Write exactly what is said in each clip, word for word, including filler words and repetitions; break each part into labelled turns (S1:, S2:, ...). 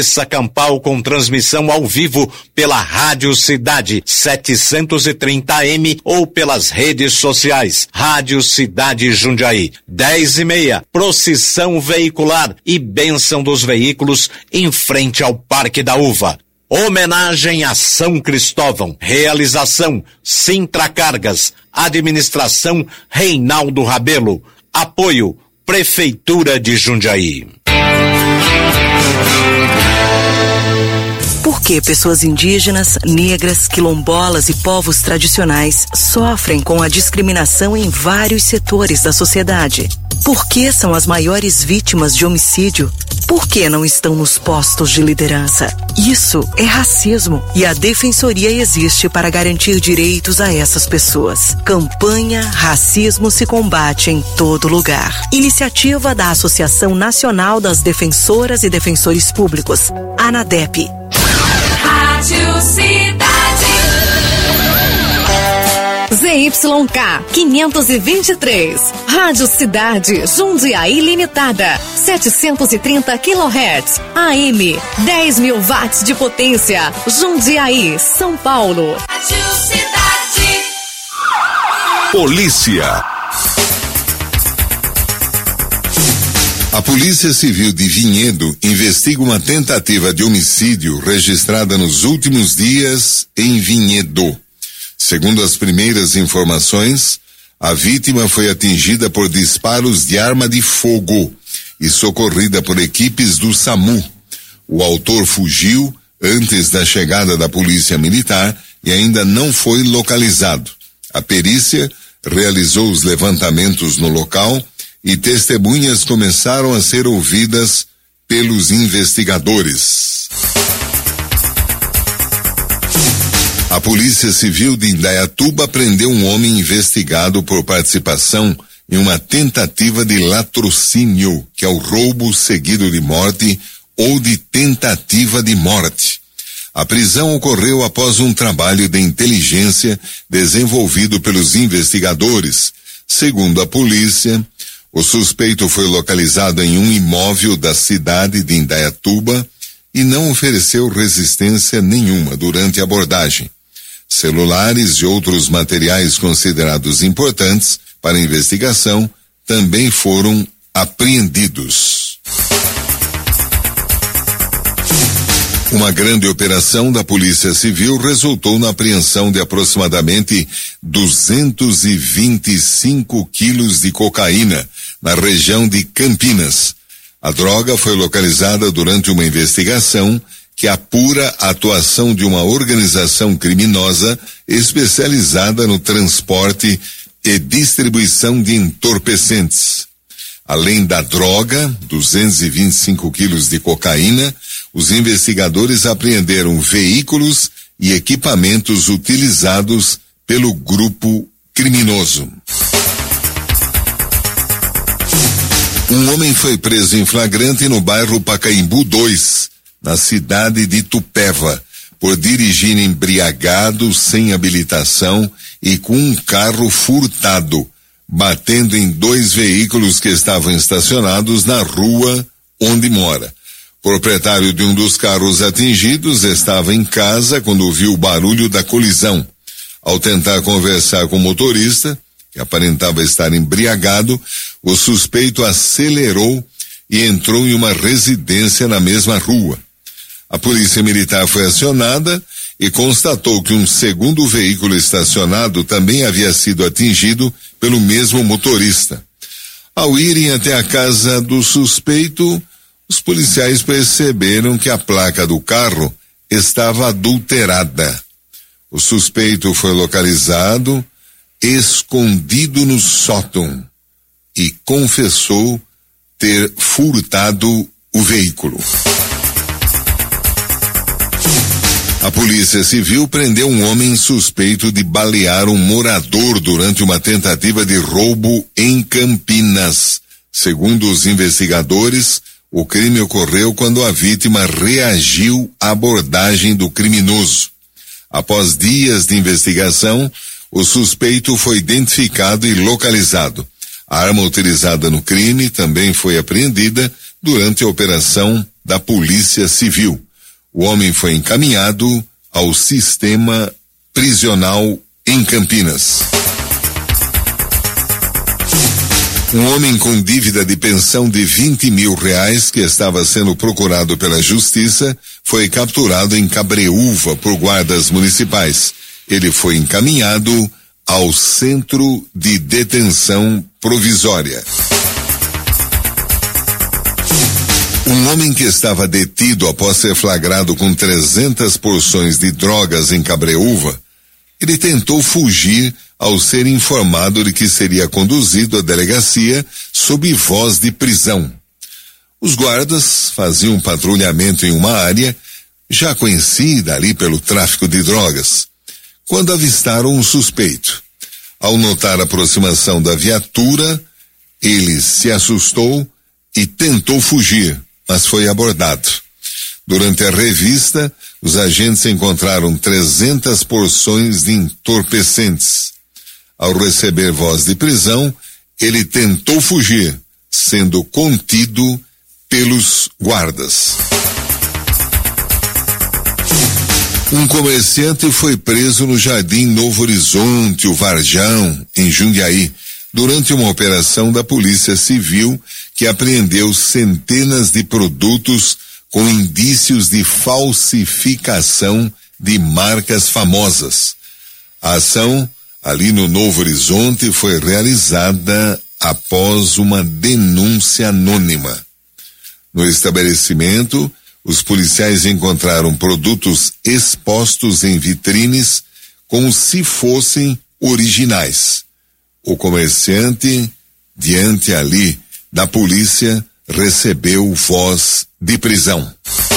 S1: Essa Campal com transmissão ao vivo pela Rádio Cidade setecentos e trinta A M ou pelas redes sociais. Rádio Cidade Jundiaí. Dez e meia, procissão veicular e bênção dos veículos em frente ao Parque da Uva. Homenagem a São Cristóvão. Realização Sintra Cargas. Administração Reinaldo Rabelo. Apoio Prefeitura de Jundiaí.
S2: Por que pessoas indígenas, negras, quilombolas e povos tradicionais sofrem com a discriminação em vários setores da sociedade? Por que são as maiores vítimas de homicídio? Por que não estão nos postos de liderança? Isso é racismo e a Defensoria existe para garantir direitos a essas pessoas. Campanha Racismo se combate em todo lugar. Iniciativa da Associação Nacional das Defensoras e Defensores Públicos, ANADEP.
S3: Rádio Cidade. Z Y K quinhentos e vinte e três. Rádio Cidade Jundiaí Limitada. setecentos e trinta quilohertz. A M. dez mil watts de potência. Jundiaí, São Paulo. Rádio Cidade.
S4: Polícia. A Polícia Civil de Vinhedo investiga uma tentativa de homicídio registrada nos últimos dias em Vinhedo. Segundo as primeiras informações, a vítima foi atingida por disparos de arma de fogo e socorrida por equipes do SAMU. O autor fugiu antes da chegada da Polícia Militar e ainda não foi localizado. A perícia realizou os levantamentos no local e testemunhas começaram a ser ouvidas pelos investigadores. A Polícia Civil de Indaiatuba prendeu um homem investigado por participação em uma tentativa de latrocínio, que é o roubo seguido de morte ou de tentativa de morte. A prisão ocorreu após um trabalho de inteligência desenvolvido pelos investigadores. Segundo a polícia, o suspeito foi localizado em um imóvel da cidade de Indaiatuba e não ofereceu resistência nenhuma durante a abordagem. Celulares e outros materiais considerados importantes para a investigação também foram apreendidos. Uma grande operação da Polícia Civil resultou na apreensão de aproximadamente duzentos e vinte e cinco quilos de cocaína na região de Campinas. A droga foi localizada durante uma investigação que apura a atuação de uma organização criminosa especializada no transporte e distribuição de entorpecentes. Além da droga, duzentos e vinte e cinco quilos de cocaína, os investigadores apreenderam veículos e equipamentos utilizados pelo grupo criminoso. Um homem foi preso em flagrante no bairro Pacaembu dois, na cidade de Tupéva, por dirigir embriagado, sem habilitação e com um carro furtado, batendo em dois veículos que estavam estacionados na rua onde mora. O proprietário de um dos carros atingidos estava em casa quando ouviu o barulho da colisão. Ao tentar conversar com o motorista, que aparentava estar embriagado, o suspeito acelerou e entrou em uma residência na mesma rua. A polícia militar foi acionada e constatou que um segundo veículo estacionado também havia sido atingido pelo mesmo motorista. Ao irem até a casa do suspeito, os policiais perceberam que a placa do carro estava adulterada. O suspeito foi localizado, escondido no sótão, e confessou ter furtado o veículo. A Polícia Civil prendeu um homem suspeito de balear um morador durante uma tentativa de roubo em Campinas. Segundo os investigadores, o crime ocorreu quando a vítima reagiu à abordagem do criminoso. Após dias de investigação, o suspeito foi identificado e localizado. A arma utilizada no crime também foi apreendida durante a Operação da Polícia Civil. O homem foi encaminhado ao sistema prisional em Campinas. Um homem com dívida de pensão de vinte mil reais, que estava sendo procurado pela justiça, foi capturado em Cabreúva por guardas municipais. Ele foi encaminhado ao Centro de Detenção Provisória. Um homem que estava detido após ser flagrado com trezentas porções de drogas em Cabreúva, ele tentou fugir ao ser informado de que seria conduzido à delegacia sob voz de prisão. Os guardas faziam patrulhamento em uma área já conhecida ali pelo tráfico de drogas, quando avistaram um suspeito. Ao notar a aproximação da viatura, ele se assustou e tentou fugir, mas foi abordado. Durante a revista, os agentes encontraram trezentas porções de entorpecentes. Ao receber voz de prisão, ele tentou fugir, sendo contido pelos guardas. Um comerciante foi preso no Jardim Novo Horizonte, o Varjão, em Jundiaí, durante uma operação da Polícia Civil que apreendeu centenas de produtos com indícios de falsificação de marcas famosas. A ação ali no Novo Horizonte foi realizada após uma denúncia anônima. No estabelecimento, os policiais encontraram produtos expostos em vitrines como se fossem originais. O comerciante, diante ali da polícia, recebeu voz de prisão.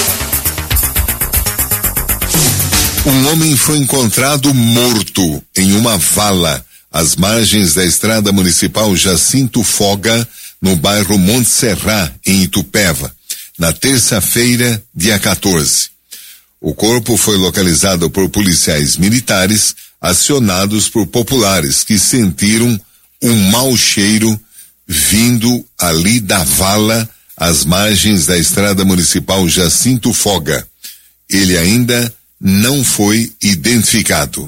S4: Um homem foi encontrado morto em uma vala às margens da estrada municipal Jacinto Foga, no bairro Monte Serrá, em Itupeva, na terça-feira, dia quatorze. O corpo foi localizado por policiais militares acionados por populares que sentiram um mau cheiro vindo ali da vala às margens da estrada municipal Jacinto Foga. Ele ainda não foi identificado.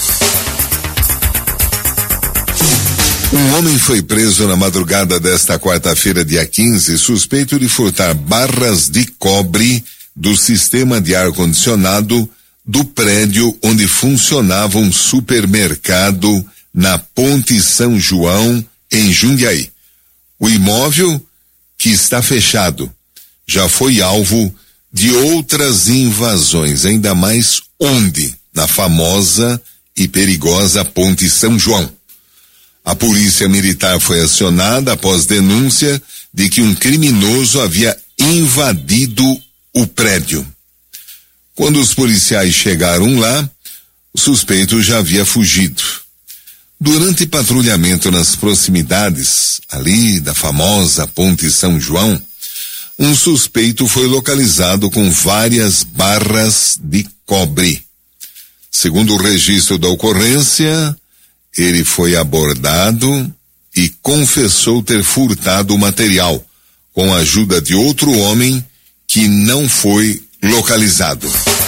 S4: Um homem foi preso na madrugada desta quarta-feira, dia quinze, suspeito de furtar barras de cobre do sistema de ar-condicionado do prédio onde funcionava um supermercado na Ponte São João, em Jundiaí. O imóvel, que está fechado, já foi alvo de outras invasões, ainda mais onde? Na famosa e perigosa Ponte São João. A polícia militar foi acionada após denúncia de que um criminoso havia invadido o prédio. Quando os policiais chegaram lá, o suspeito já havia fugido. Durante patrulhamento nas proximidades, ali da famosa Ponte São João, um suspeito foi localizado com várias barras de cobre. Segundo o registro da ocorrência, ele foi abordado e confessou ter furtado o material, com a ajuda de outro homem que não foi localizado.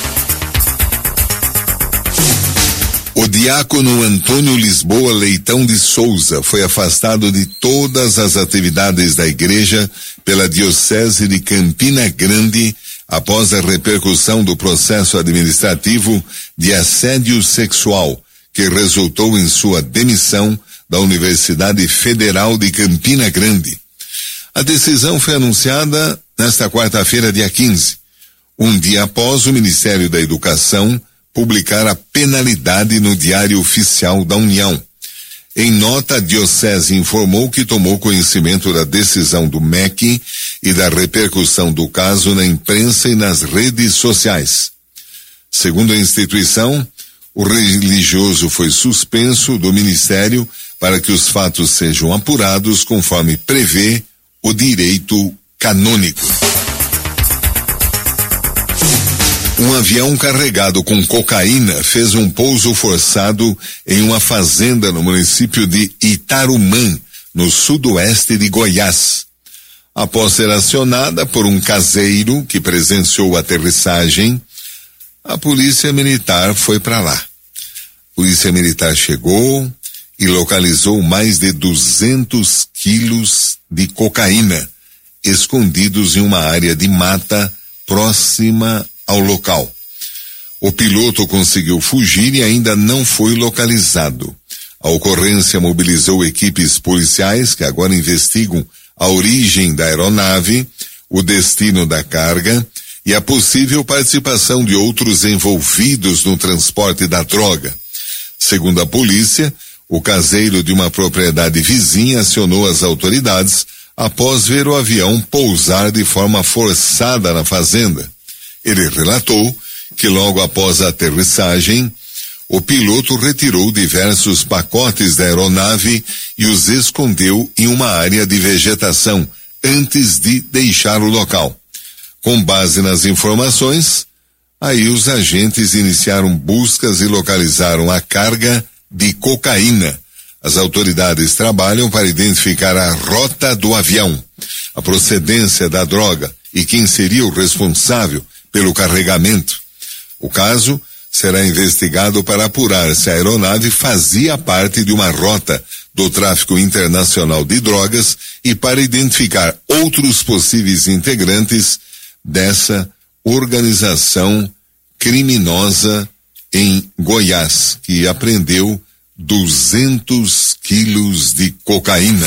S4: O diácono Antônio Lisboa Leitão de Souza foi afastado de todas as atividades da igreja pela Diocese de Campina Grande após a repercussão do processo administrativo de assédio sexual, que resultou em sua demissão da Universidade Federal de Campina Grande. A decisão foi anunciada nesta quarta-feira, dia quinze, um dia após o Ministério da Educação publicar a penalidade no Diário Oficial da União. Em nota, a Diocese informou que tomou conhecimento da decisão do M E C e da repercussão do caso na imprensa e nas redes sociais. Segundo a instituição, o religioso foi suspenso do ministério para que os fatos sejam apurados conforme prevê o direito canônico. Um avião carregado com cocaína fez um pouso forçado em uma fazenda no município de Itarumã, no sudoeste de Goiás. Após ser acionada por um caseiro que presenciou a aterrissagem, a polícia militar foi para lá. A polícia militar chegou e localizou mais de duzentos quilos de cocaína escondidos em uma área de mata próxima ao local. O piloto conseguiu fugir e ainda não foi localizado. A ocorrência mobilizou equipes policiais que agora investigam a origem da aeronave, o destino da carga e a possível participação de outros envolvidos no transporte da droga. Segundo a polícia, o caseiro de uma propriedade vizinha acionou as autoridades após ver o avião pousar de forma forçada na fazenda. Ele relatou que logo após a aterrissagem, o piloto retirou diversos pacotes da aeronave e os escondeu em uma área de vegetação antes de deixar o local. Com base nas informações, aí os agentes iniciaram buscas e localizaram a carga de cocaína. As autoridades trabalham para identificar a rota do avião, a procedência da droga e quem seria o responsável pelo carregamento. O caso será investigado para apurar se a aeronave fazia parte de uma rota do tráfico internacional de drogas e para identificar outros possíveis integrantes dessa organização criminosa em Goiás, que apreendeu duzentos quilos de cocaína.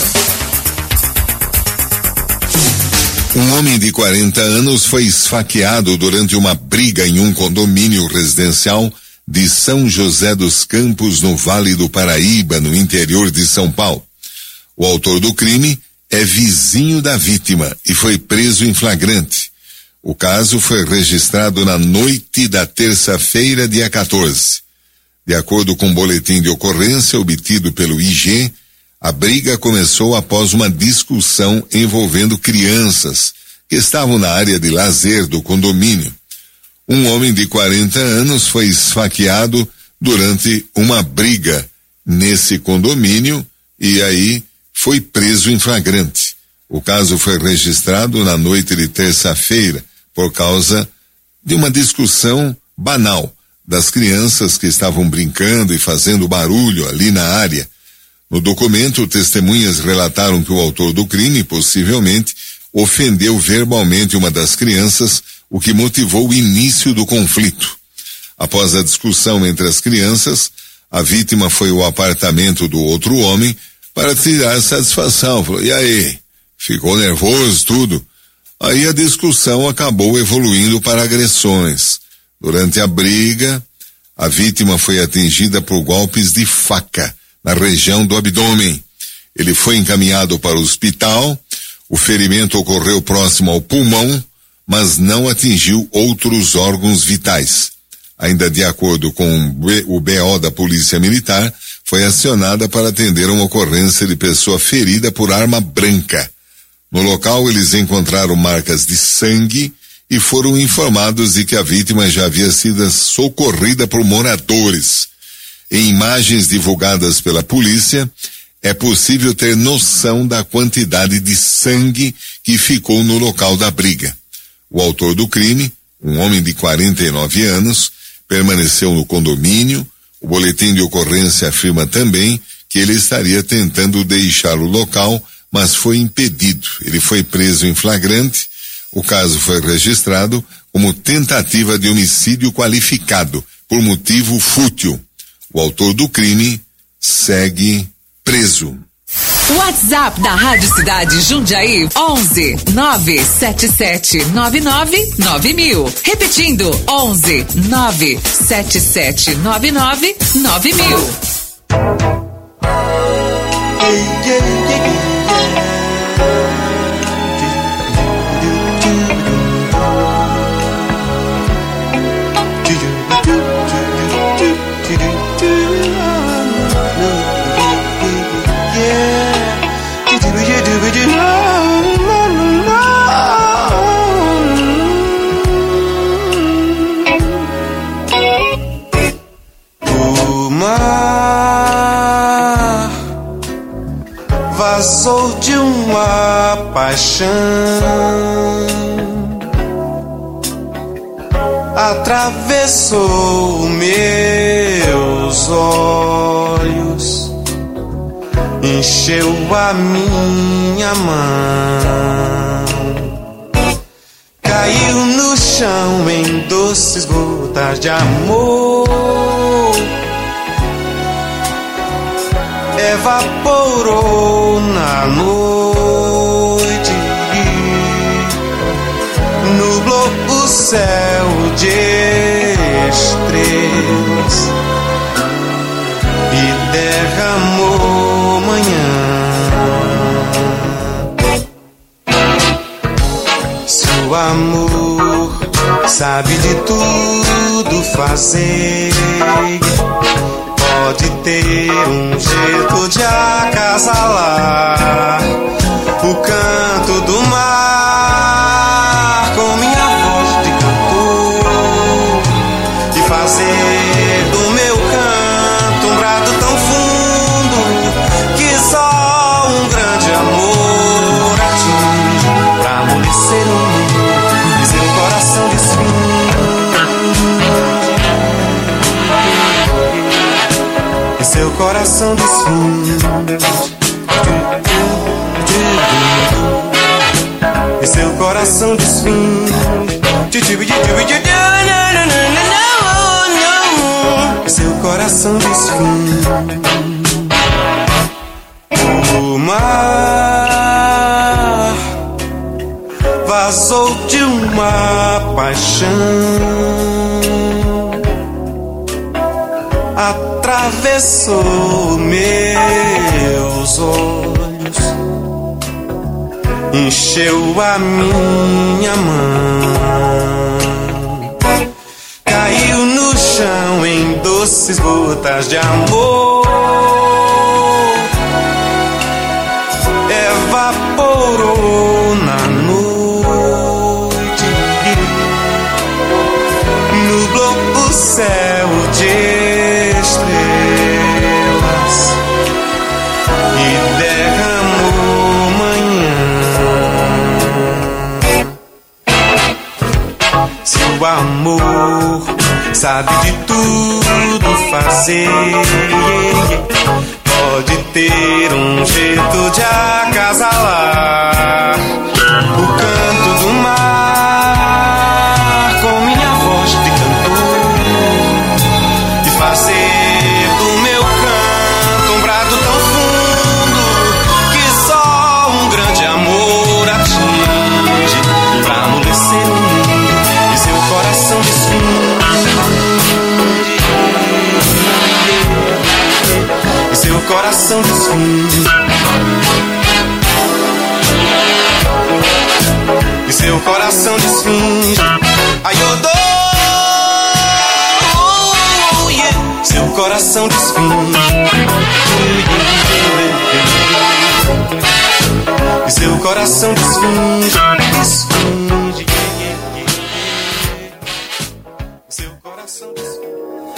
S4: Um homem de quarenta anos foi esfaqueado durante uma briga em um condomínio residencial de São José dos Campos, no Vale do Paraíba, no interior de São Paulo. O autor do crime é vizinho da vítima e foi preso em flagrante. O caso foi registrado na noite da terça-feira, dia quatorze. De acordo com o boletim de ocorrência obtido pelo I G, a briga começou após uma discussão envolvendo crianças que estavam na área de lazer do condomínio. Um homem de quarenta anos foi esfaqueado durante uma briga nesse condomínio e aí foi preso em flagrante. O caso foi registrado na noite de terça-feira por causa de uma discussão banal das crianças que estavam brincando e fazendo barulho ali na área. No documento, testemunhas relataram que o autor do crime, possivelmente, ofendeu verbalmente uma das crianças, o que motivou o início do conflito. Após a discussão entre as crianças, a vítima foi ao apartamento do outro homem para tirar satisfação. Falou, e aí? Ficou nervoso, tudo? Aí a discussão acabou evoluindo para agressões. Durante a briga, a vítima foi atingida por golpes de faca na região do abdômen. Ele foi encaminhado para o hospital. O ferimento ocorreu próximo ao pulmão, mas não atingiu outros órgãos vitais. Ainda de acordo com o B O da Polícia Militar, foi acionada para atender uma ocorrência de pessoa ferida por arma branca. No local, eles encontraram marcas de sangue e foram informados de que a vítima já havia sido socorrida por moradores. Em imagens divulgadas pela polícia, é possível ter noção da quantidade de sangue que ficou no local da briga. O autor do crime, um homem de quarenta e nove anos, permaneceu no condomínio. O boletim de ocorrência afirma também que ele estaria tentando deixar o local, mas foi impedido. Ele foi preso em flagrante. O caso foi registrado como tentativa de homicídio qualificado por motivo fútil. O autor do crime segue preso.
S3: WhatsApp da Rádio Cidade Jundiaí, onze nove sete sete nove nove nove mil. Repetindo, onze nove sete sete nove nove nove mil.
S5: Vazou paixão atravessou meus olhos, encheu a minha mão, caiu no chão em doces gotas de amor, evaporou na noite, nublou o céu de estrelas e derramou manhã. Se o amor sabe de tudo fazer, pode ter um jeito de acasalar o canto do mar com minha voz de cantor e fazer do meu canto um brado tão fundo que só um grande amor atinge pra amolecer o mundo e seu coração desfinge, e seu coração desfinge, e seu coração desfinge, e seu coração desfinge. O mar vazou de uma paixão, atravessou meus olhos, encheu a minha mão, caiu no chão em doces gotas de amor, evaporou na noite, nublou o céu de estrelas e derramou manhã. Se o amor sabe de tudo fazer, pode ter um jeito de acasalar o canto do mar com minha voz de cantor e fazer do meu canto um brado tão fundo que só um grande amor atinge pra amolecer o mundo e seu coração desfinge, e seu coração desfinge, e seu coração desfinge. Ai, eu dou, oh, yeah. Seu coração desfinge, e seu coração desfinge, desfinge, e seu coração desfinge.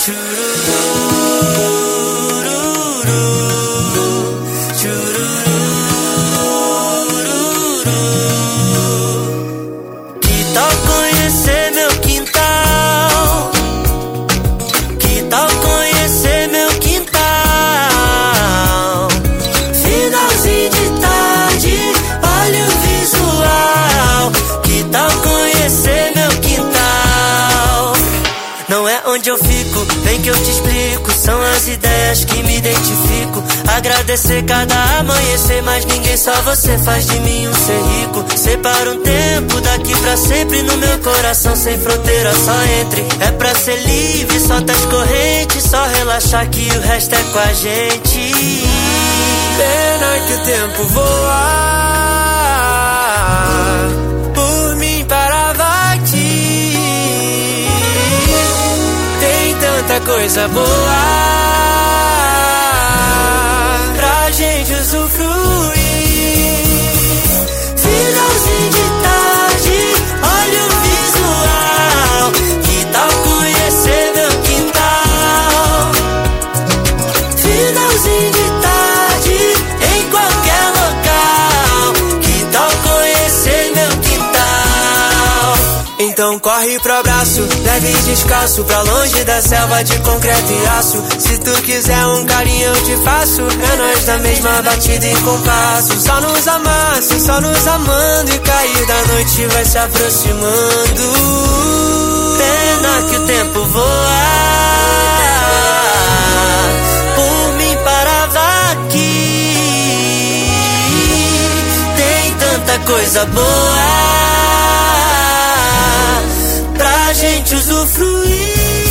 S6: Onde eu fico, vem que eu te explico. São as ideias que me identifico. Agradecer cada amanhecer, mas ninguém, só você faz de mim um ser rico. Separa um tempo daqui pra sempre no meu coração, sem fronteira, só entre. É pra ser livre, solta as correntes, só relaxar que o resto é com a gente. Pena que o tempo voa, por mim parava aqui. Tem tanta coisa boa pra gente usufruir. Finalzinho de tarde, olha o visual. Que tal conhecer meu quintal? Finalzinho de tarde, em qualquer local. Que tal conhecer Então corre pro abraço, leve e descalço, pra longe da selva de concreto e aço. Se tu quiser um carinho eu te faço, é nós da mesma batida e compasso. Só nos amasse, só nos amando, e cair da noite vai se aproximando. Pena que o tempo voa, por mim parava aqui. Tem tanta coisa boa pra gente usufruir.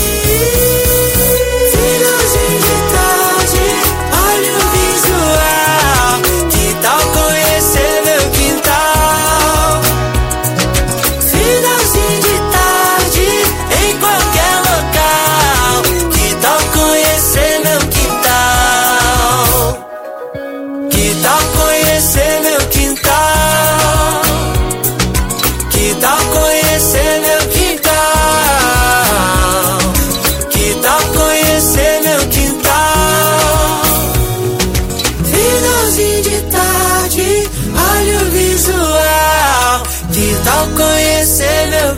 S6: Finalzinho de tarde, olha o visual. Que tal conhecer meu quintal? Finalzinho de tarde, em qualquer local. Que tal conhecer meu quintal? Que tal conhecer meu quintal? Que tal conhecer meu quintal? Que tal conhecer meu quintal? Finalzinho de tarde, olha o visual. Que tal conhecer meu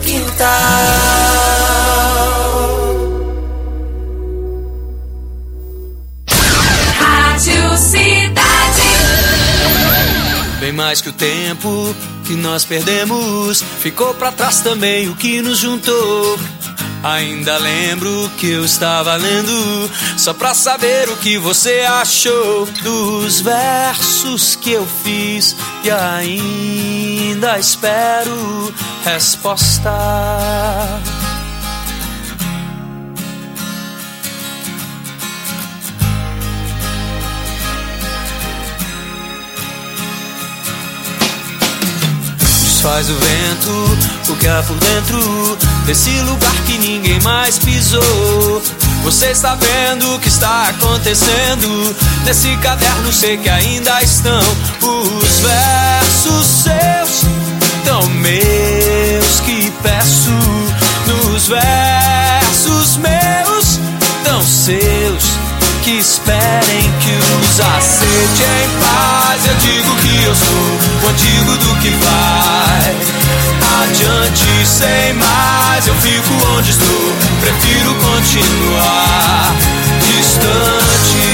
S6: quintal?
S7: Rádio Cidade.
S5: Bem mais que o tempo que nós perdemos, ficou pra trás também o que nos juntou. Ainda lembro que eu estava lendo, só pra saber o que você achou dos versos que eu fiz, e ainda espero resposta. Faz o vento, o que há por dentro desse lugar que ninguém mais pisou. Você está vendo o que está acontecendo nesse caderno, sei que ainda estão os versos seus, tão meus que peço. Nos versos meus, tão seus, que esperem que os aceite em paz. Eu digo que eu sou o antigo do que vai adiante sem mais. Eu fico onde estou, prefiro continuar distante.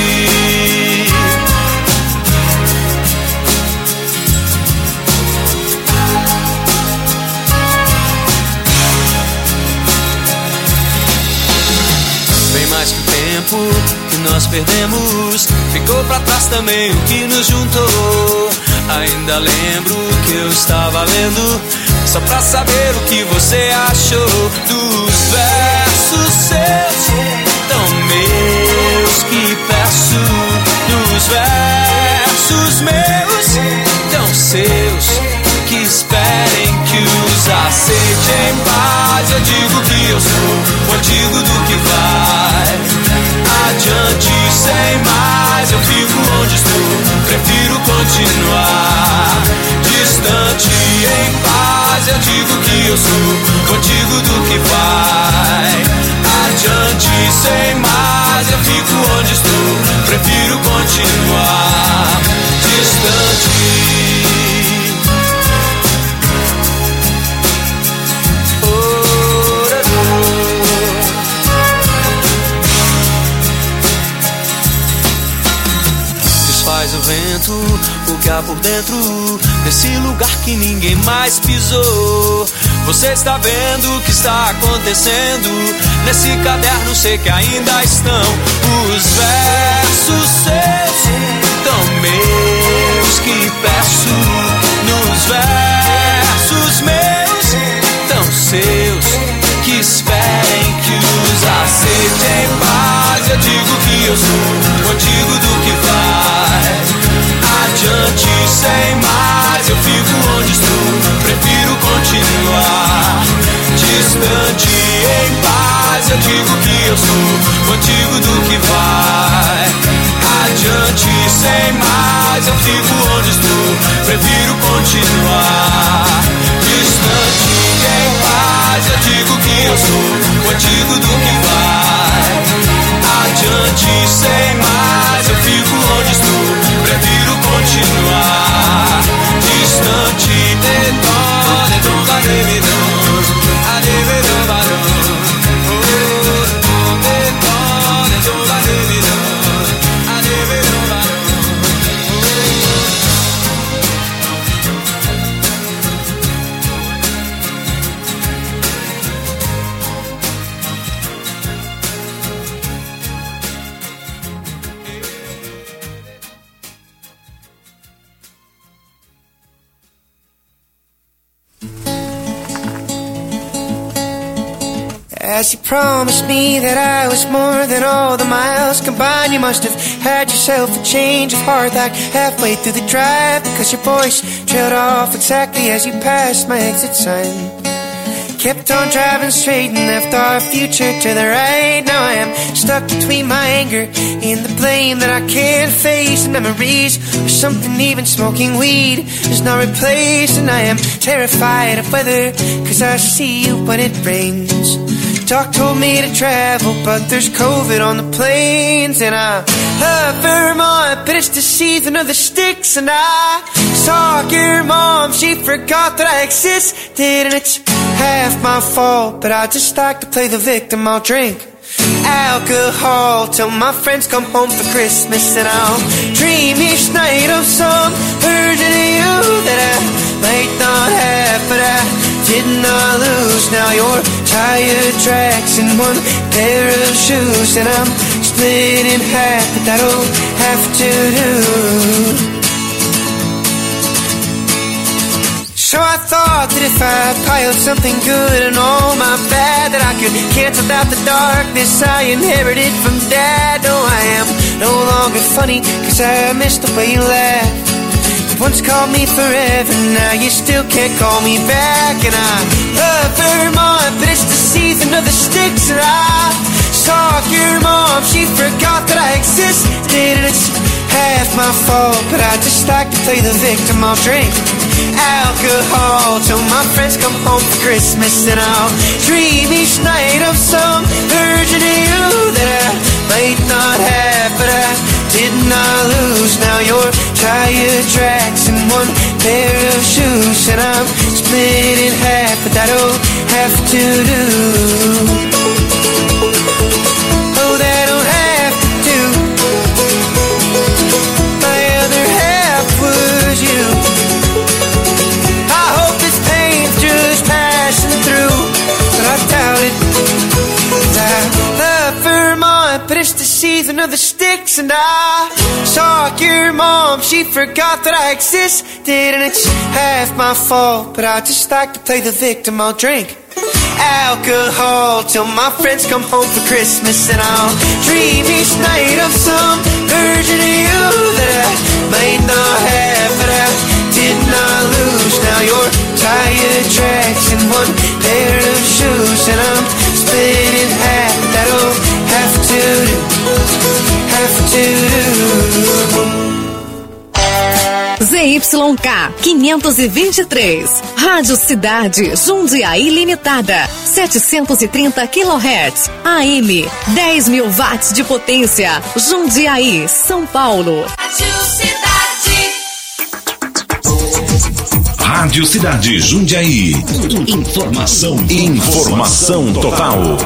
S5: Bem mais que o tempo que nós perdemos, ficou pra trás também o que nos juntou. Ainda lembro que eu estava lendo, só pra saber o que você achou dos versos seus, tão meus que peço. Nos versos meus, tão seus, que esperem que os aceite em paz. Eu digo que eu sou o antigo do que vai adiante sem mais. Eu fico onde estou, prefiro continuar distante em paz. Eu digo que eu sou o antigo do que vai adiante sem mais. Eu fico onde estou, prefiro continuar distante. Faz o vento, o que há por dentro desse lugar que ninguém mais pisou. Você está vendo o que está acontecendo nesse caderno, sei que ainda estão os versos seus, tão meus que peço. Nos versos meus, tão seus, que esperem que os aceite em paz. Eu digo que eu sou o antigo do que vai adiante sem mais. Eu fico onde estou, prefiro continuar distante em paz. Eu digo que eu sou o antigo do que vai adiante sem mais. Eu fico onde estou, prefiro continuar distante em paz. Eu digo que eu sou o antigo do que vai adiante sem mais. Eu fico onde estou, prefiro continuar distante. Dedon, dedon, dedon,
S8: As you promised me that I was more than all the miles combined, you must have had yourself a change of heart like halfway through the drive, because your voice trailed off exactly as you passed my exit sign. Kept on driving straight and left our future to the right. Now I am stuck between my anger and the blame that I can't face, and memories or something even smoking weed is not replaced. And I am terrified of weather, cause I see you when it rains. Doc told me to travel, but there's COVID on the planes. And I love Vermont, but it's the season of the sticks. And I saw your mom, she forgot that I existed. And it's half my fault, but I just like to play the victim. I'll drink alcohol till my friends come home for Christmas, and I'll dream each night of some version of you that I might not have, but I did not lose. Now your tire tracks in one pair of shoes, and I'm split in half, but that'll have to do. So I thought that if I piled something good and all my bad, that I could cancel out the darkness I inherited from Dad. No, I am no longer funny, cause I missed the way you laughed. You once called me forever, now you still can't call me back. And I love Vermont, but it's the season of the sticks. And I saw your mom, she forgot that I existed. And it's half my fault, but I just like to play the victim. I'll drink alcohol till my friends come home for Christmas, and I'll dream each night of some version of you that I might not have, but I did not lose. Now your tire tracks in one pair of shoes, and I'm split in half, but that'll have to do. Oh, that'll have to do. My other half was you. But it's the season of the sticks, and I saw your mom, she forgot that I existed. And it's half my fault, but I just like to play the victim. I'll drink alcohol till my friends come home for Christmas, and I'll dream each night of some version of you that I might not have, but I did not lose. Now your tire tracks in one pair of shoes, and I'm split in half, but that'll have to do, have to do.
S3: Z Y K quinhentos e vinte e três, Rádio Cidade, Jundiaí Limitada, setecentos e trinta quilohertz, A M, dez mil watts de potência, Jundiaí, São Paulo.
S7: Rádio Cidade.
S9: Rádio Cidade, Jundiaí. Informação, informação total.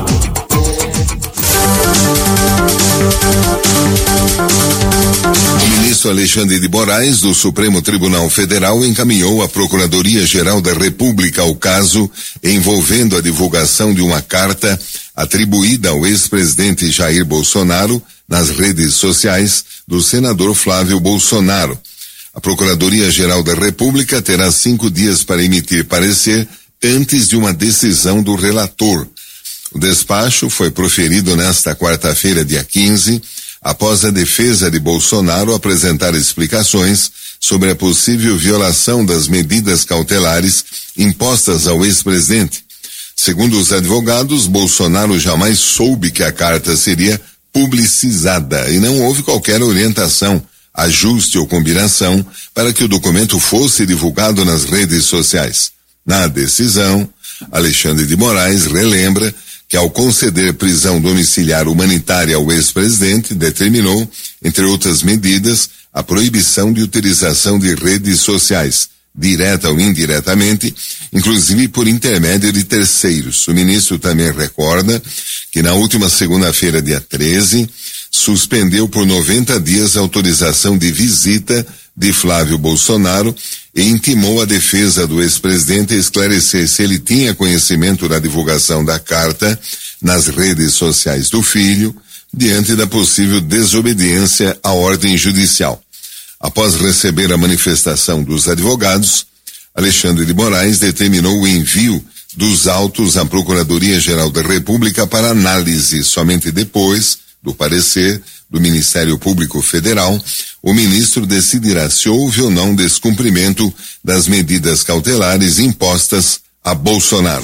S4: O ministro Alexandre de Moraes, do Supremo Tribunal Federal, encaminhou à Procuradoria-Geral da República o caso envolvendo a divulgação de uma carta atribuída ao ex-presidente Jair Bolsonaro nas redes sociais do senador Flávio Bolsonaro. A Procuradoria-Geral da República terá cinco dias para emitir parecer antes de uma decisão do relator. O despacho foi proferido nesta quarta-feira, dia quinze, após a defesa de Bolsonaro apresentar explicações sobre a possível violação das medidas cautelares impostas ao ex-presidente. Segundo os advogados, Bolsonaro jamais soube que a carta seria publicizada e não houve qualquer orientação, ajuste ou combinação para que o documento fosse divulgado nas redes sociais. Na decisão, Alexandre de Moraes relembra que, ao conceder prisão domiciliar humanitária ao ex-presidente, determinou, entre outras medidas, a proibição de utilização de redes sociais, direta ou indiretamente, inclusive por intermédio de terceiros. O ministro também recorda que na última segunda-feira, dia treze, suspendeu por noventa dias a autorização de visita de Flávio Bolsonaro e intimou a defesa do ex-presidente a esclarecer se ele tinha conhecimento da divulgação da carta nas redes sociais do filho, diante da possível desobediência à ordem judicial. Após receber a manifestação dos advogados, Alexandre de Moraes determinou o envio dos autos à Procuradoria-Geral da República para análise. Somente depois do parecer do Ministério Público Federal, o ministro decidirá se houve ou não descumprimento das medidas cautelares impostas a Bolsonaro.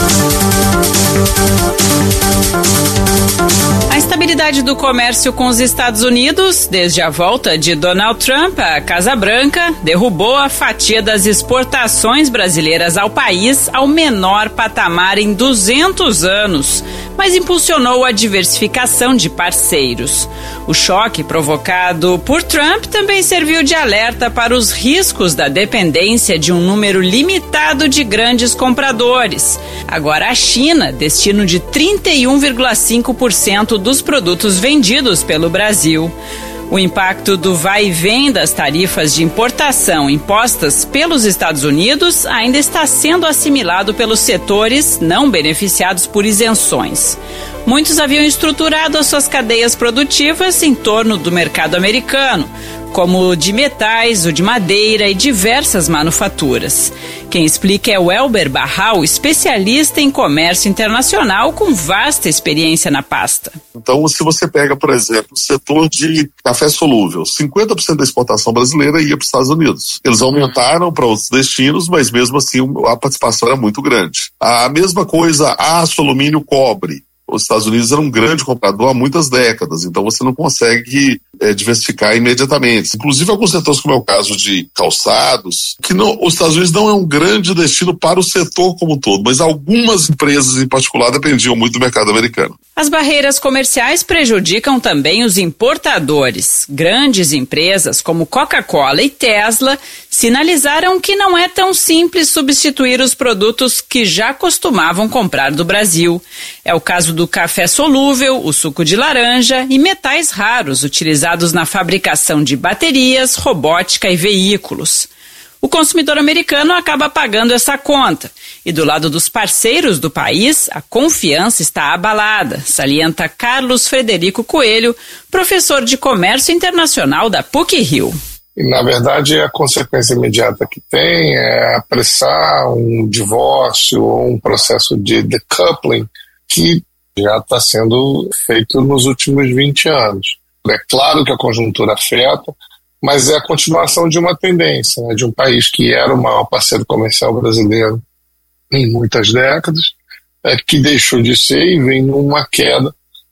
S10: A estabilidade do comércio com os Estados Unidos, desde a volta de Donald Trump à Casa Branca, derrubou a fatia das exportações brasileiras ao país ao menor patamar em duzentos anos, mas impulsionou a diversificação de parceiros. O choque provocado por Trump também serviu de alerta para os riscos da dependência de um número limitado de grandes compradores. Agora a China, destino de trinta e um vírgula cinco por cento dos produtos vendidos pelo Brasil. O impacto do vai e vem das tarifas de importação impostas pelos Estados Unidos ainda está sendo assimilado pelos setores não beneficiados por isenções. Muitos haviam estruturado as suas cadeias produtivas em torno do mercado americano, como o de metais, o de madeira e diversas manufaturas. Quem explica é o Elber Barral, especialista em comércio internacional com vasta experiência na pasta.
S11: Então, se você pega, por exemplo, o setor de café solúvel, cinquenta por cento da exportação brasileira ia para os Estados Unidos. Eles aumentaram para outros destinos, mas mesmo assim a participação era muito grande. A mesma coisa, aço, alumínio, cobre. Os Estados Unidos eram um grande comprador há muitas décadas, então você não consegue é, diversificar imediatamente. Inclusive alguns setores, como é o caso de calçados, que não, os Estados Unidos não é um grande destino para o setor como um todo, mas algumas empresas em particular dependiam muito do mercado americano.
S10: As barreiras comerciais prejudicam também os importadores. Grandes empresas como Coca-Cola e Tesla sinalizaram que não é tão simples substituir os produtos que já costumavam comprar do Brasil. É o caso do café solúvel, o suco de laranja e metais raros utilizados na fabricação de baterias, robótica e veículos. O consumidor americano acaba pagando essa conta. E do lado dos parceiros do país, a confiança está abalada, salienta Carlos Frederico Coelho, professor de Comércio Internacional da PUC-Rio.
S12: E, na verdade, a consequência imediata que tem é apressar um divórcio ou um processo de decoupling que já está sendo feito nos últimos vinte anos. É claro que a conjuntura afeta, mas é a continuação de uma tendência, né, de um país que era o maior parceiro comercial brasileiro em muitas décadas, é, que deixou de ser e vem numa queda,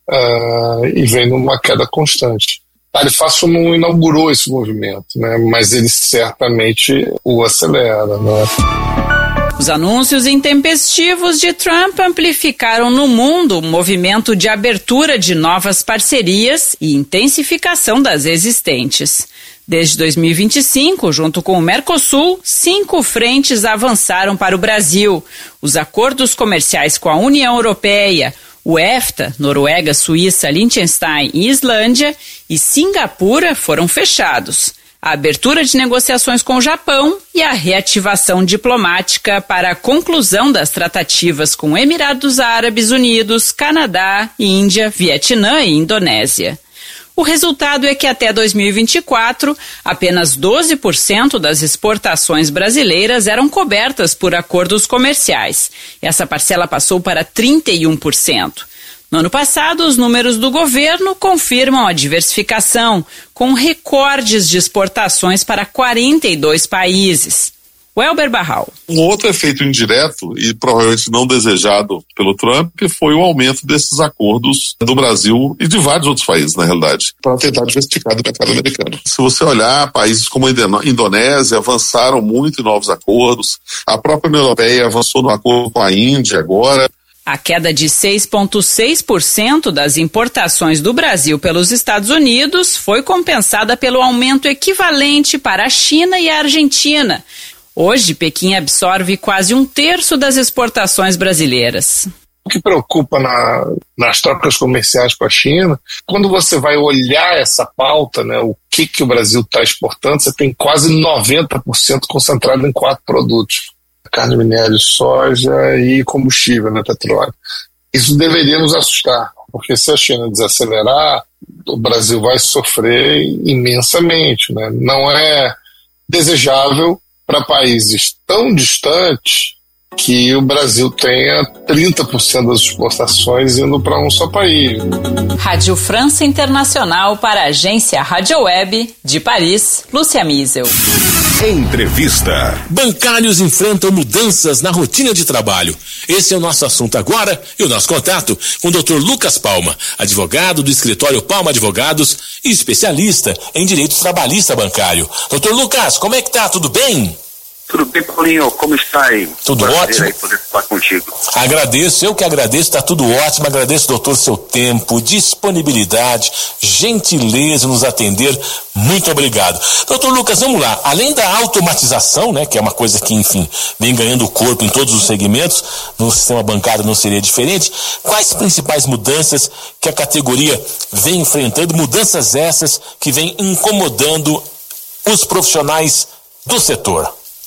S12: uh, e vem numa queda constante. Tarifaço não inaugurou esse movimento, né, mas ele certamente o acelera, né?
S10: Os anúncios intempestivos de Trump amplificaram no mundo o movimento de abertura de novas parcerias e intensificação das existentes. Desde dois mil e vinte e cinco, junto com o Mercosul, cinco frentes avançaram para o Brasil. Os acordos comerciais com a União Europeia, o EFTA, Noruega, Suíça, Liechtenstein e Islândia, e Singapura foram fechados. A abertura de negociações com o Japão e a reativação diplomática para a conclusão das tratativas com Emirados Árabes Unidos, Canadá, Índia, Vietnã e Indonésia. O resultado é que até dois mil e vinte e quatro, apenas doze por cento das exportações brasileiras eram cobertas por acordos comerciais. Essa parcela passou para trinta e um por cento. No ano passado, os números do governo confirmam a diversificação, com recordes de exportações para quarenta e dois países. Welber Barral.
S11: Um outro efeito indireto e provavelmente não desejado pelo Trump foi o aumento desses acordos do Brasil e de vários outros países, na realidade, para tentar diversificar do mercado americano. Se você olhar, países como a Indonésia avançaram muito em novos acordos, a própria União Europeia avançou no acordo com a Índia agora.
S10: A queda de seis vírgula seis por cento das importações do Brasil pelos Estados Unidos foi compensada pelo aumento equivalente para a China e a Argentina. Hoje, Pequim absorve quase um terço das exportações brasileiras.
S12: O que preocupa na, nas trocas comerciais com a China, quando você vai olhar essa pauta, né, o que, que o Brasil está exportando, você tem quase noventa por cento concentrado em quatro produtos: carne, minério, soja e combustível, né, petróleo. Isso deveria nos assustar, porque se a China desacelerar, o Brasil vai sofrer imensamente, né? Não é desejável para países tão distantes que o Brasil tenha trinta por cento das exportações indo para um só país.
S10: Rádio França Internacional para a agência Rádio Web de Paris, Lúcia Miesel.
S9: Entrevista.
S13: Bancários enfrentam mudanças na rotina de trabalho. Esse é o nosso assunto agora e o nosso contato com o doutor Lucas Palma, advogado do escritório Palma Advogados e especialista em direito trabalhista bancário. doutor Lucas, como é que tá? Tudo bem?
S14: Tudo bem, Paulinho? Como está aí?
S13: Tudo
S14: Prazer
S13: ótimo.
S14: Aí poder falar contigo.
S13: Agradeço, eu que agradeço, está tudo ótimo. Agradeço, doutor, seu tempo, disponibilidade, gentileza em nos atender. Muito obrigado. Doutor Lucas, vamos lá. Além da automatização, né, que é uma coisa que, enfim, vem ganhando corpo em todos os segmentos, no sistema bancário não seria diferente, quais principais mudanças que a categoria vem enfrentando, mudanças essas que vem incomodando os profissionais do setor?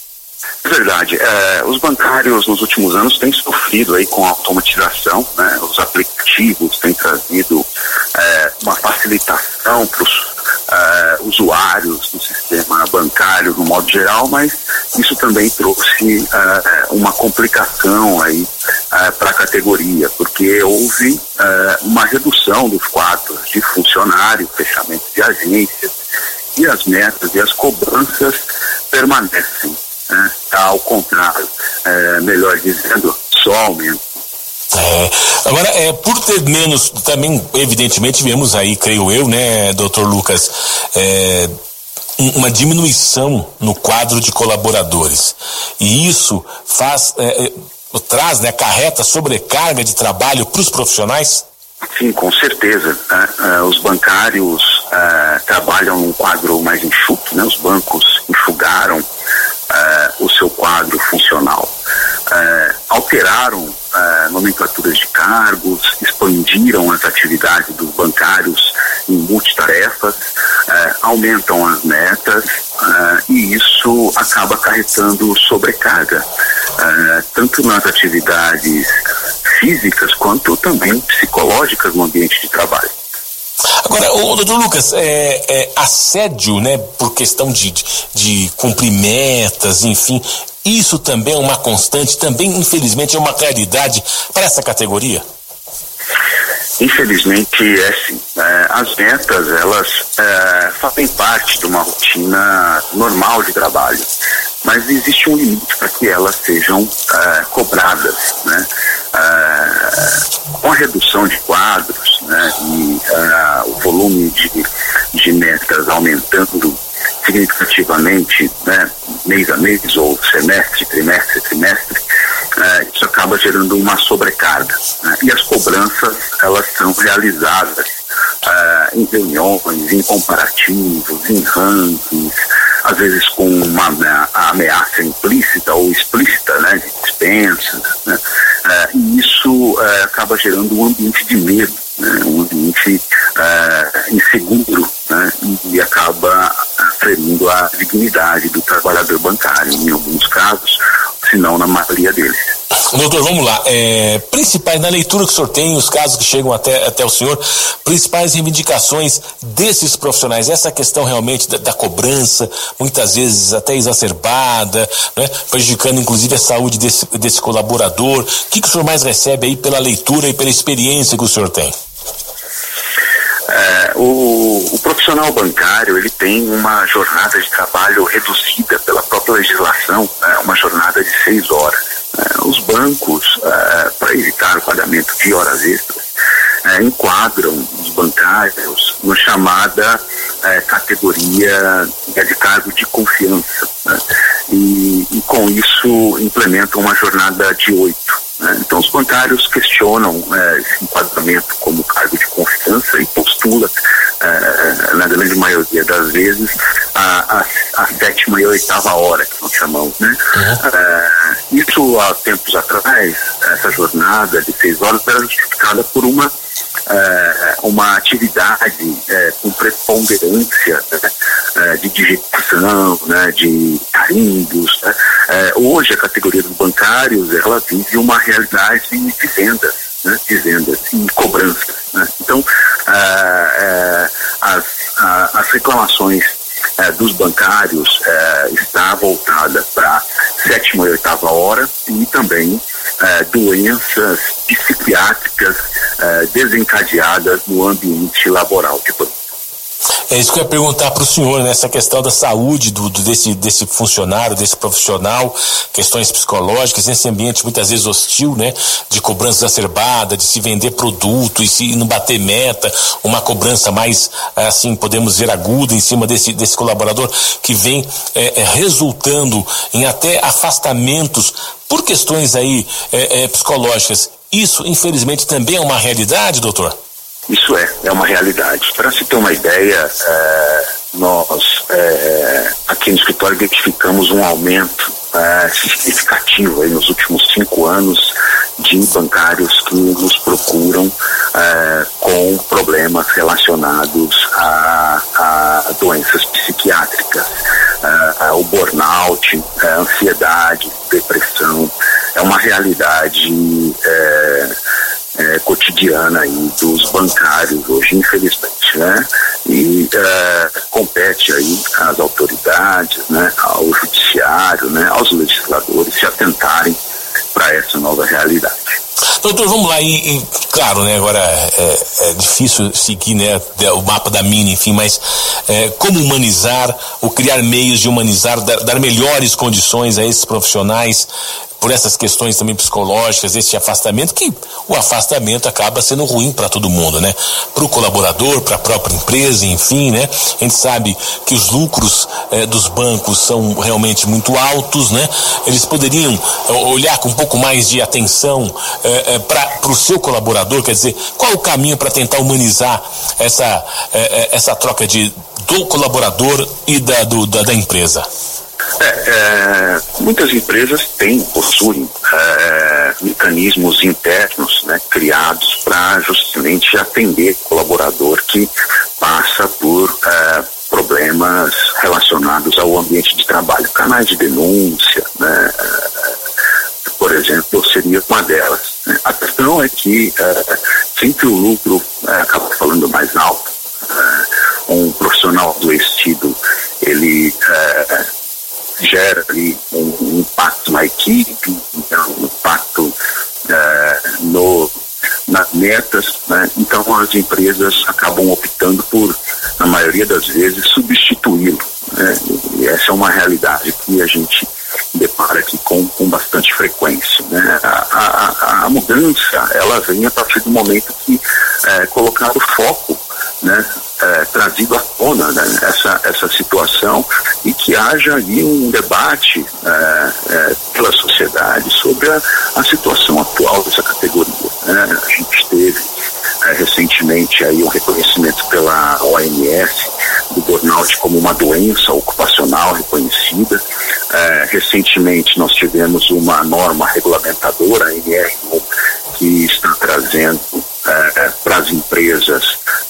S14: É verdade. É, os bancários nos últimos anos têm sofrido aí com a automatização, né? Os aplicativos têm trazido é, uma facilitação para os é, usuários do sistema bancário no modo geral, mas isso também trouxe é, uma complicação aí é, para a categoria, porque houve é, uma redução dos quadros de funcionário, fechamento de agências, e as metas e as cobranças permanecem. É, ao contrário, é, melhor dizendo, só aumenta.
S13: É, agora, é, por ter menos, também, evidentemente, vemos aí, creio eu, né, doutor Lucas, é, uma diminuição no quadro de colaboradores. E isso faz, é, é, traz, né, acarreta sobrecarga de trabalho para os profissionais?
S14: Sim, com certeza. É, é, os bancários é, trabalham num quadro mais enxuto, né? Os bancos enxugaram Uh, o seu quadro funcional, uh, alteraram uh, nomenclaturas de cargos, expandiram as atividades dos bancários em multitarefas, uh, aumentam as metas uh, e isso acaba acarretando sobrecarga, uh, tanto nas atividades físicas quanto também psicológicas no ambiente de trabalho.
S13: Agora, o doutor Lucas, é, é, assédio, né, por questão de, de, de cumprir metas, enfim, isso também é uma constante, também, infelizmente, é uma realidade para essa categoria?
S14: Infelizmente, é sim. É, as metas, elas é, fazem parte de uma rotina normal de trabalho, mas existe um limite para que elas sejam é, cobradas, né? É, com a redução de quadros, né, e uh, o volume de, de metas aumentando significativamente, né, mês a mês ou semestre, trimestre, trimestre, uh, isso acaba gerando uma sobrecarga, né, e as cobranças, elas são realizadas uh, em reuniões, em comparativos, em rankings, às vezes com uma ameaça implícita ou explícita, né, de dispensas, né, uh, e isso uh, acaba gerando um ambiente de medo, né, um ambiente uh, inseguro, né, e acaba ferindo a dignidade do trabalhador bancário, em alguns casos, se não na maioria deles.
S13: Doutor, vamos lá. É, principais, na leitura que o senhor tem, os casos que chegam até, até o senhor, principais reivindicações desses profissionais, essa questão realmente da, da cobrança, muitas vezes até exacerbada, né, prejudicando inclusive a saúde desse, desse colaborador. O que, que o senhor mais recebe aí pela leitura e pela experiência que o senhor tem?
S14: É, o, o profissional bancário, ele tem uma jornada de trabalho reduzida pela própria legislação, né, uma jornada de seis horas. É, os bancos, é, para evitar o pagamento de horas extras, é, enquadram os bancários na chamada é, categoria de cargo de confiança, né, e, e com isso implementam uma jornada de oito. Então os bancários questionam é, esse enquadramento como cargo de confiança e postulam, é, na grande maioria das vezes, a, a, a sétima e a oitava hora, que nós chamamos, né? Uhum. É, isso há tempos atrás, essa jornada de seis horas era justificada por uma É, uma atividade é, com preponderância, né, é, de digitação, né, de carimbos, né. É, hoje a categoria dos bancários, ela vive uma realidade de vendas, né, de vendas e cobranças, né. Então é, é, as, a, as reclamações é, dos bancários é, está voltada para sétima e oitava hora e também desencadeadas no ambiente laboral de banco.
S13: É isso que eu ia perguntar para o senhor, né? Essa questão da saúde do, do, desse, desse funcionário, desse profissional, questões psicológicas, nesse ambiente muitas vezes hostil, né? De cobrança exacerbada, de se vender produto e se não bater meta, uma cobrança mais, assim, podemos dizer, aguda em cima desse, desse colaborador, que vem é, é, resultando em até afastamentos por questões aí é, é, psicológicas. Isso, infelizmente, também é uma realidade, doutor?
S14: Isso é, é uma realidade. Para se ter uma ideia, é, nós é, aqui no escritório identificamos um aumento é, significativo aí nos últimos cinco anos de bancários que nos procuram é, com problemas relacionados a, a doenças psiquiátricas, é, o burnout, a ansiedade, depressão. É uma realidade é, É, cotidiana aí dos bancários hoje, infelizmente, né? E é, compete aí às autoridades, né? Ao judiciário, né? Aos legisladores se atentarem para essa nova realidade.
S13: Doutor, vamos lá, e, e claro, né, agora é, é difícil seguir, né, o mapa da mina, enfim, mas é, como humanizar, ou criar meios de humanizar, dar, dar melhores condições a esses profissionais, por essas questões também psicológicas, esse afastamento, que o afastamento acaba sendo ruim para todo mundo, né? Para o colaborador, para a própria empresa, enfim, né? A gente sabe que os lucros eh, dos bancos são realmente muito altos, né? Eles poderiam olhar com um pouco mais de atenção eh, eh, para o seu colaborador, quer dizer, qual o caminho para tentar humanizar essa, eh, essa troca de, do colaborador e da, do, da, da empresa?
S14: É, é, muitas empresas têm, possuem é, mecanismos internos, né, criados para justamente atender colaborador que passa por é, problemas relacionados ao ambiente de trabalho, canais de denúncia, né, é, por exemplo, seria uma delas. Né. A questão é que é, sempre o lucro é, acaba falando mais alto. É, um profissional adoecido, ele é, gera ali um, um impacto na equipe, um impacto é, no, nas metas, né? Então as empresas acabam optando por, na maioria das vezes, substituí-lo, né? E essa é uma realidade que a gente depara aqui com, com bastante frequência, né? A, a, a mudança, ela vem a partir do momento que é colocado foco, né? É, trazido à tona, né, essa, essa situação, e que haja aí um debate é, é, pela sociedade sobre a, a situação atual dessa categoria. Né? A gente teve é, recentemente aí um reconhecimento pela O M S do burnout como uma doença ocupacional reconhecida. É, recentemente nós tivemos uma norma regulamentadora, a N R um, que está trazendo é, para as empresas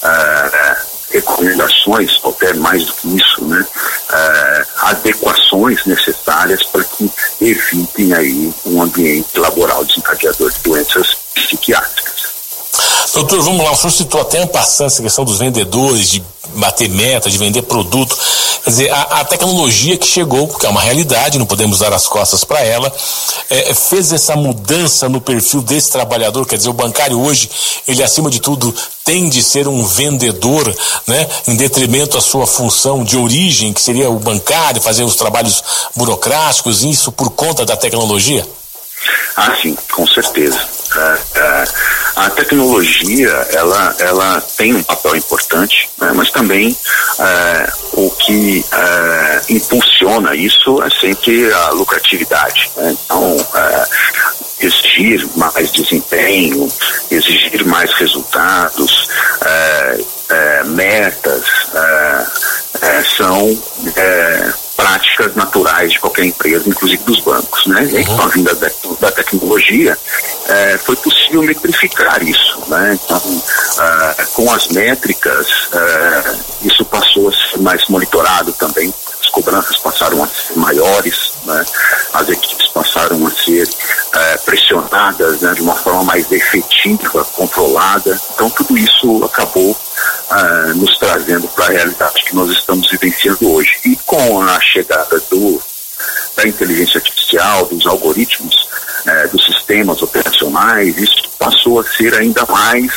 S14: é, recomendações, ou até mais do que isso, né, uh, adequações necessárias para que evitem aí um ambiente laboral desencadeador de doenças psiquiátricas.
S13: Doutor, vamos lá, o senhor citou até passando essa questão dos vendedores, de bater meta, de vender produto. Quer dizer, a, a tecnologia que chegou, que é uma realidade, não podemos dar as costas para ela, é, fez essa mudança no perfil desse trabalhador. Quer dizer, o bancário hoje, ele acima de tudo tem de ser um vendedor, né, em detrimento à sua função de origem, que seria o bancário, fazer os trabalhos burocráticos, isso por conta da tecnologia?
S14: Ah, sim, com certeza. Uh, uh, a tecnologia, ela, ela tem um papel importante, né, mas também uh, o que uh, impulsiona isso é sempre a lucratividade. Né? Então, uh, exigir mais desempenho, exigir mais resultados, uh, uh, metas, uh, uh, são uh, práticas naturais de qualquer empresa, inclusive dos bancos, né? Uhum. E com a vinda da, da tecnologia, é, foi possível metrificar isso, né? Então, uh, com as métricas, uh, isso passou a ser mais monitorado também, as cobranças passaram a ser maiores, né? As equipes passaram a ser uh, pressionadas, né, de uma forma mais efetiva, controlada. Então, tudo isso acabou Uh, nos trazendo para a realidade que nós estamos vivenciando hoje. E com a chegada do, da inteligência artificial, dos algoritmos, uh, dos sistemas operacionais, isso passou a ser ainda mais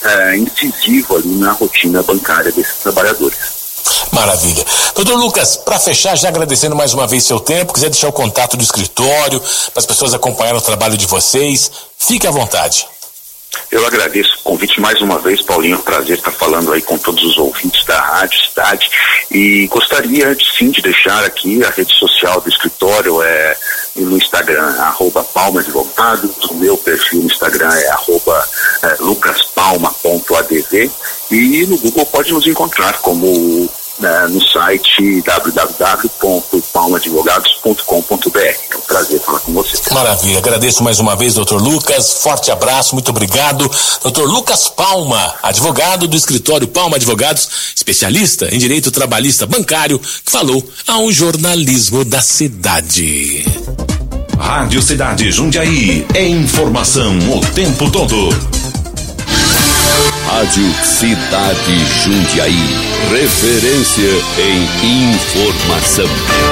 S14: é, incisivo ali na rotina bancária desses trabalhadores.
S13: Maravilha. Doutor Lucas, para fechar, já agradecendo mais uma vez seu tempo, quiser deixar o contato do escritório para as pessoas acompanharem o trabalho de vocês, fique à vontade.
S14: Eu agradeço o convite mais uma vez, Paulinho, é um prazer estar falando aí com todos os ouvintes da Rádio Cidade, e gostaria sim de deixar aqui a rede social do escritório, é no Instagram, arroba Palma Advogados, o meu perfil no Instagram é arroba é, lucaspalma ponto a d v, e no Google pode nos encontrar como né, no site w w w ponto palma advogados ponto com ponto b r. É um prazer falar com você.
S13: Maravilha, agradeço mais uma vez, doutor Lucas, forte abraço, muito obrigado. doutor Lucas Palma, advogado do escritório Palma Advogados, especialista em direito trabalhista bancário, que falou ao jornalismo da cidade.
S9: Rádio Cidade Jundiaí, é informação o tempo todo.
S15: Rádio Cidade Jundiaí, referência em informação.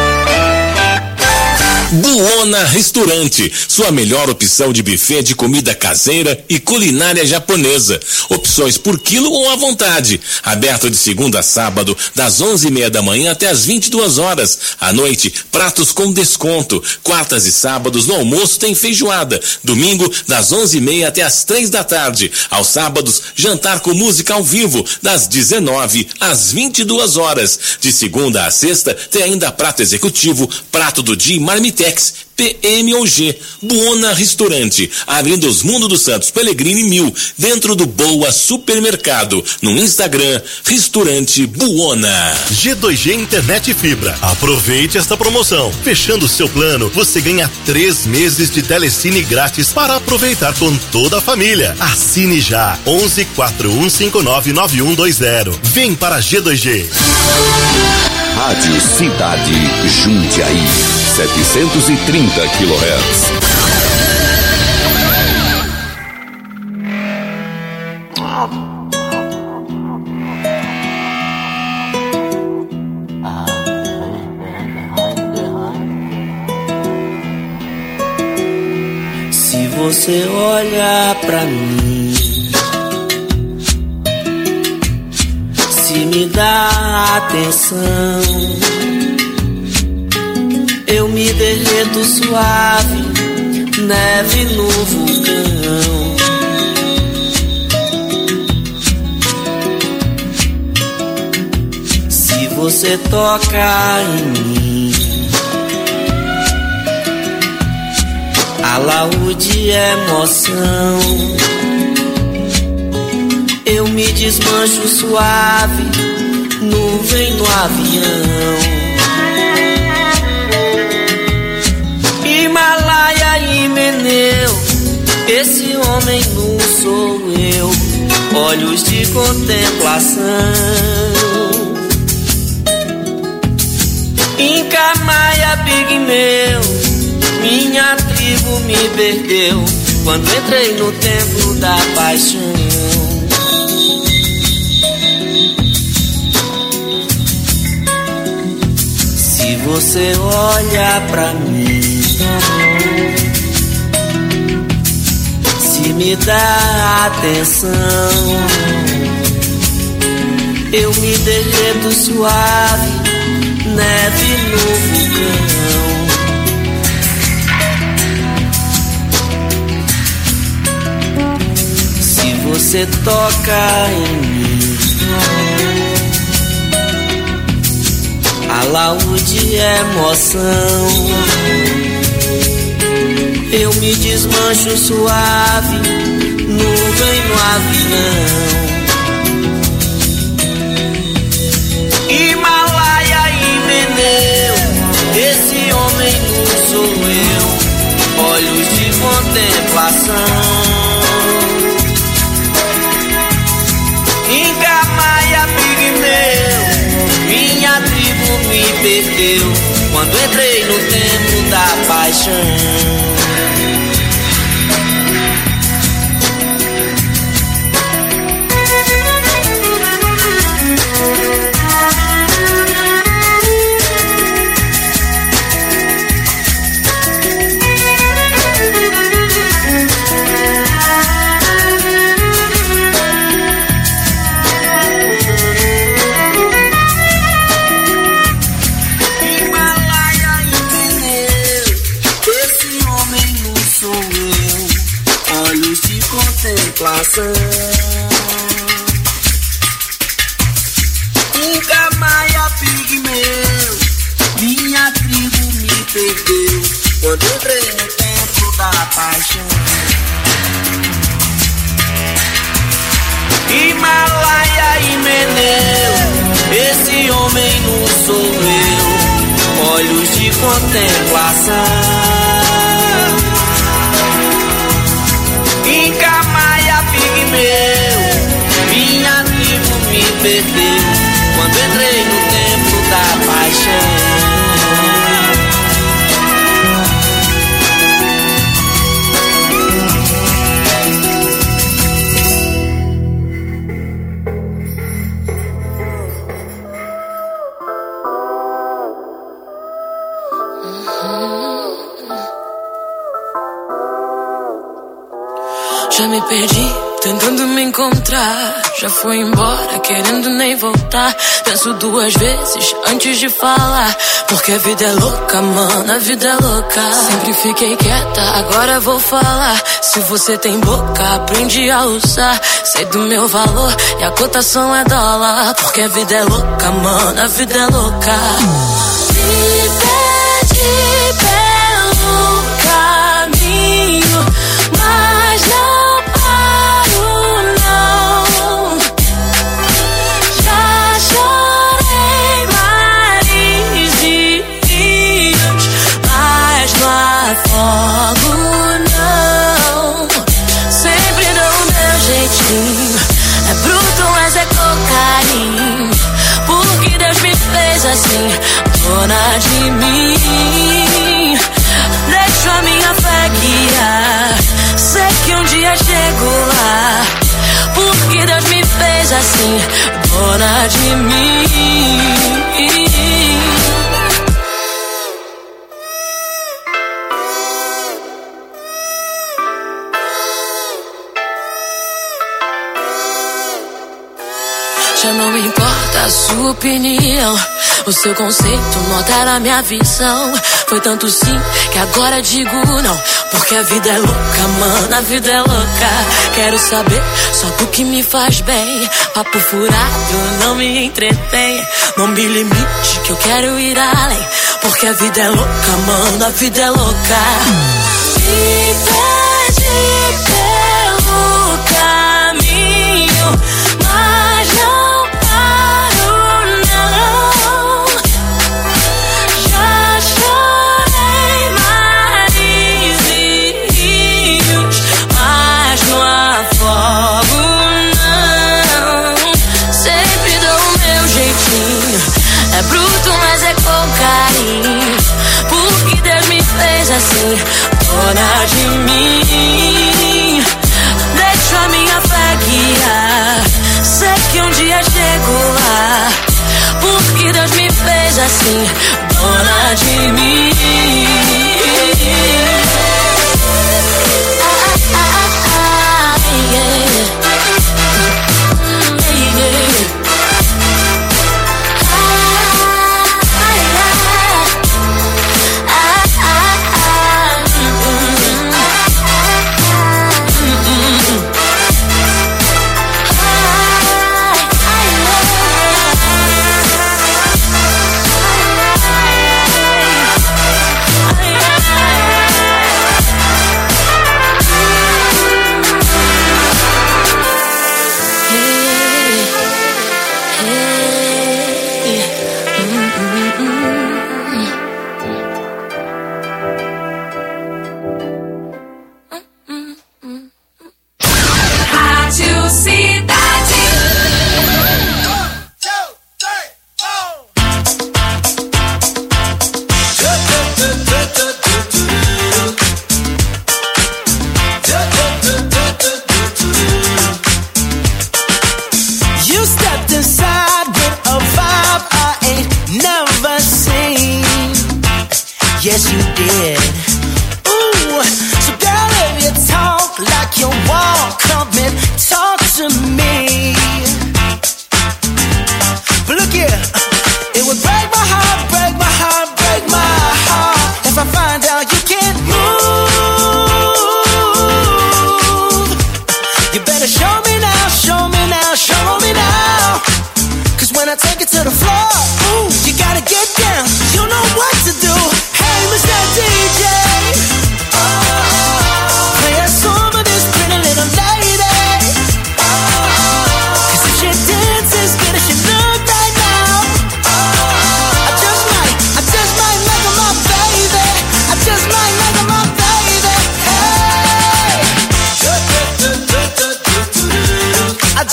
S13: Buona Restaurante, sua melhor opção de buffet de comida caseira e culinária japonesa. Opções por quilo ou à vontade. Aberto de segunda a sábado, das onze e meia da manhã até as vinte e duas horas. À noite, pratos com desconto. Quartas e sábados, no almoço, tem feijoada. Domingo, das onze e meia até as três da tarde. Aos sábados, jantar com música ao vivo, das dezenove às vinte e duas horas. De segunda a sexta, tem ainda prato executivo, prato do dia e marmitex, P M ou G. Buona Restaurante, Avenida Osmundo dos Santos Pellegrini mil, dentro do Boa Supermercado. No Instagram, Restaurante Buona.
S16: G dois G Internet Fibra. Aproveite esta promoção. Fechando o seu plano, você ganha três meses de telecine grátis para aproveitar com toda a família. Assine já. onze quatro um cinco nove nove um dois zero. Vem para G dois G.
S15: Rádio Cidade Jundiaí, setecentos e trinta quilohertz.
S6: Se você olha pra mim, se me dá atenção, eu me derreto suave, neve no vulcão. Se você toca em mim, alaúde emoção, eu me desmancho suave, nuvem no avião. Himalaia e Meneu, esse homem nu sou eu, olhos de contemplação. Inca, Maia, Pigmeu, minha tribo me perdeu quando entrei no templo da paixão. Se você olha pra mim, se me dá atenção, eu me derreto suave, neve no vulcão. Se você toca em mim, alaúde emoção, eu me desmancho suave, nuvem no avião. Himalaia e Meneu, esse homem nu sou eu, olhos de contemplação. Inca, Maia, Pigmeu, minha tribo me perdeu quando entrei no templo da paixão.
S17: perdeu quando entrei no templo da paixão. Himalaia e Meneu, esse homem não sou eu, olhos de contemplação. Inca, Maia, Pigmeu, minha tribo me perdeu quando entrei no templo da paixão.
S18: Já me perdi, tentando me encontrar. Já foi embora, querendo nem voltar. Penso duas vezes antes de falar, porque a vida é louca, mano, a vida é louca. Sempre fiquei quieta, agora vou falar. Se você tem boca, aprende a usar. Sei do meu valor e a cotação é dólar, porque a vida é louca, mano, a vida é louca. Me pede pelo caminho, mas não fogo não, sempre dou o meu jeitinho. É bruto, mas é cocaína, porque Deus me fez assim, dona de mim. Deixo a minha fé guiar, sei que um dia chego lá, porque Deus me fez assim, dona de mim. Já não importa a sua opinião, o seu conceito não altera a minha visão. Foi tanto sim que agora digo não, porque a vida é louca, mano, a vida é louca. Quero saber só do que me faz bem. Papo furado não me entretém. Não me limite que eu quero ir além, porque a vida é louca, mano, a vida é louca. Me pede pelo caminho, mas não assim, dona de mim. Deixo a minha fé guiar, sei que um dia chego lá, porque Deus me fez assim, dona de mim. Ah, ah, ah, ah, yeah.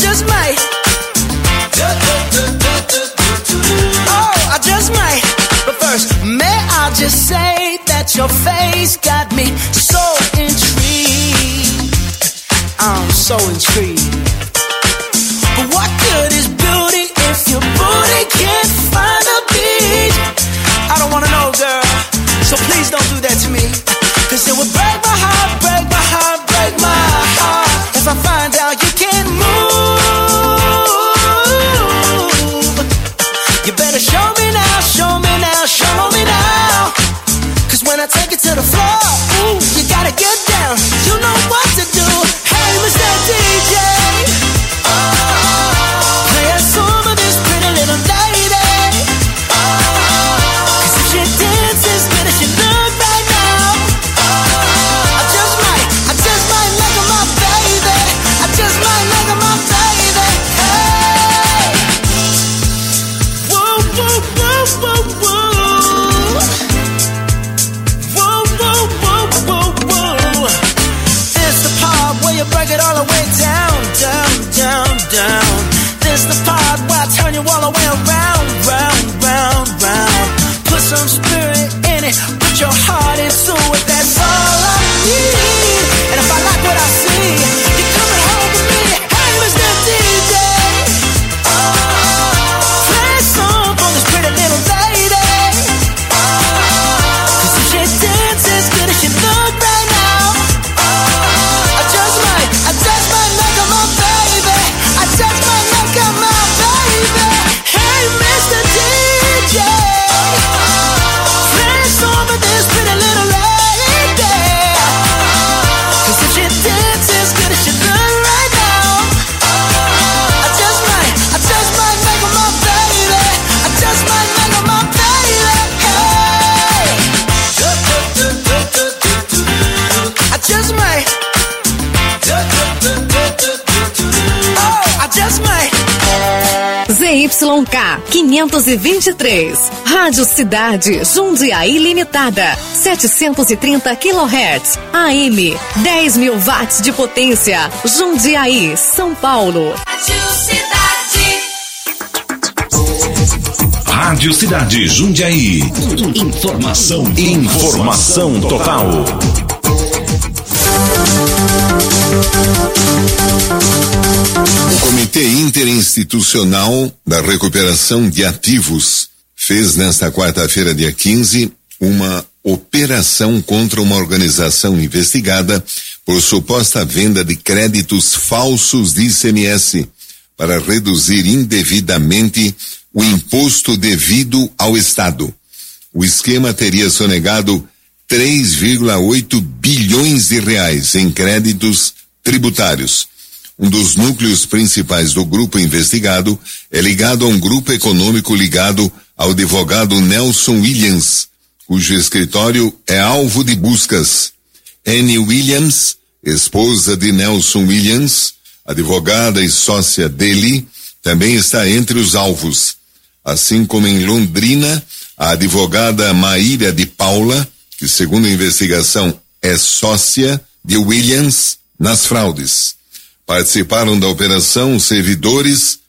S8: just might. Oh, I just might. But first, may I just say that your face got me so intrigued. I'm so intrigued. But what good is beauty if your booty can't find a beat? I don't wanna know, girl, so please don't do that to me. Cause it would break my heart, break my heart, break my heart if I find out you can't move. You better show me now, show me now, show me now. Cause when I take it to the floor, ooh, you gotta get down. You know what to do. Hey, Mister D J, oh, play a song of this pretty little lady. Oh, cause if she dances good as she look right now, oh, I just might, I just might make her my baby. I just might make her my baby. Hey, whoa, whoa, whoa, whoa, whoa. Whoa, whoa, whoa, whoa, whoa. This the part where you break it all the way down, down, down, down. This the part where I turn you all the way around, round, round, round. Put some spirit in it, put your heart into it. That's all I need. And if I like what I see, you're coming home with me. Hey, Mister D J, oh, play a song for this pretty little lady. Oh, cause if she dances good as she look right now, oh, I just might, I just might make her my baby. I just might make her my baby. Hey, Mister D J, play a song for this pretty little lady. Cause if she dances good as she look right now, I just might, I just might make her my baby. I just might make her my baby. Hey, I just might. Oh, I just might.
S3: Z Y K quinhentos e vinte e três, Rádio Cidade, Jundiaí Limitada, setecentos e trinta quilohertz, A M, dez mil watts de potência, Jundiaí, São Paulo.
S7: Rádio Cidade.
S9: Rádio Cidade Jundiaí. Informação, informação total.
S4: O Comitê Interinstitucional da Recuperação de Ativos fez nesta quarta-feira, dia quinze, uma operação contra uma organização investigada por suposta venda de créditos falsos de I C M S para reduzir indevidamente o imposto devido ao Estado. O esquema teria sonegado três vírgula oito bilhões de reais em créditos tributários. Um dos núcleos principais do grupo investigado é ligado a um grupo econômico ligado ao advogado Nelson Williams, cujo escritório é alvo de buscas. Anne Williams, esposa de Nelson Williams, advogada e sócia dele, também está entre os alvos. Assim como em Londrina, a advogada Maíra de Paula, que segundo a investigação é sócia de Williams nas fraudes. Participaram da operação servidores